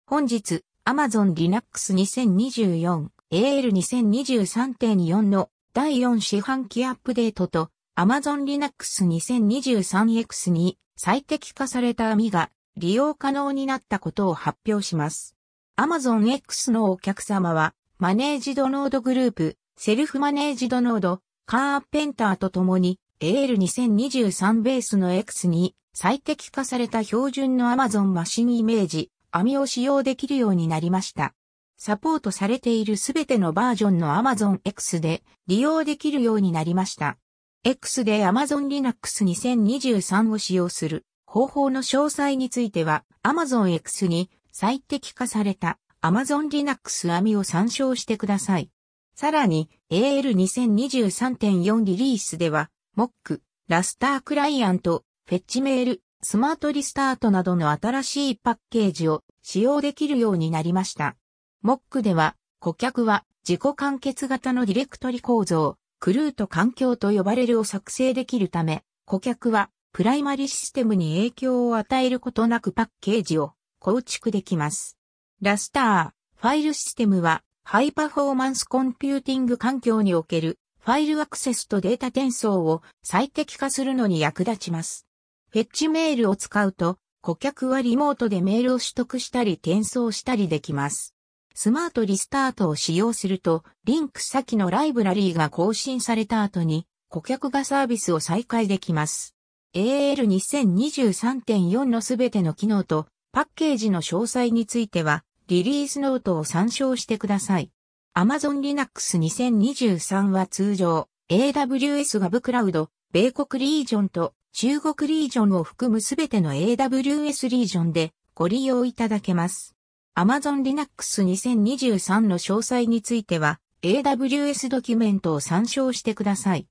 本日、Amazon Linux 2024 AL2023.4 の第4四半期アップデートと Amazon Linux 2023X に最適化された網が利用可能になったことを発表します。Amazon X のお客様は、マネージドノードグループ、セルフマネージドノード、カーペンターとともに AL2023 ベースの X に最適化された標準の Amazon マシンイメージ、網を使用できるようになりました。サポートされているすべてのバージョンの Amazon X で利用できるようになりました。X で Amazon Linux 2023を使用する方法の詳細については Amazon X に最適化された Amazon Linux 網を参照してください。さらに AL2023.4 リリースでは Mock、ラスタークライアント、フェッチメール、スマートリスタートなどの新しいパッケージを使用できるようになりました。Mock では顧客は自己完結型のディレクトリ構造、クルート環境と呼ばれるを作成できるため、顧客はプライマリシステムに影響を与えることなくパッケージを構築できます。ラスター、ファイルシステムはハイパフォーマンスコンピューティング環境におけるファイルアクセスとデータ転送を最適化するのに役立ちます。フェッチメールを使うと、顧客はリモートでメールを取得したり転送したりできます。スマートリスタートを使用すると、リンク先のライブラリーが更新された後に、顧客がサービスを再開できます。AL2023.4 のすべての機能とパッケージの詳細については、リリースノートを参照してください。Amazon Linux 2023は通常、AWS ガブクラウド、米国リージョンと中国リージョンを含むすべての AWS リージョンでご利用いただけます。Amazon Linux 2023の詳細については AWS ドキュメントを参照してください。